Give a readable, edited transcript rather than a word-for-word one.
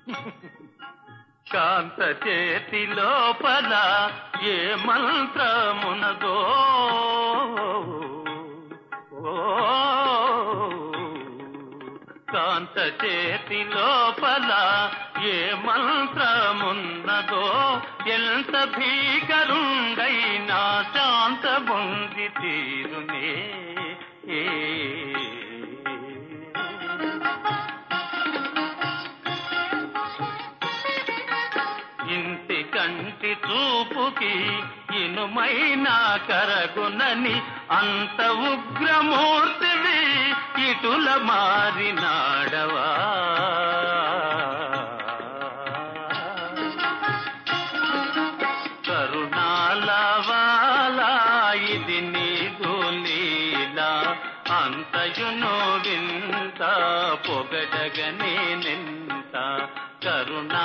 కాంత చేతి లోపల ఏ మంత్రమునదో కాంత చేతి లోపల ఏ మంత్రమున్నదో ఎంత భీకరుండైనా శాంత బొంది తీరునే ఇంటి కంటి చూపుకి ఇనుమైనా కరగునని అంత ఉగ్రమూర్తివి ఇటుల మారినాడవా కరుణాలవాలా ఇది నీదు లీలా అంతయును వింత పొగడగనే నింత కరుణ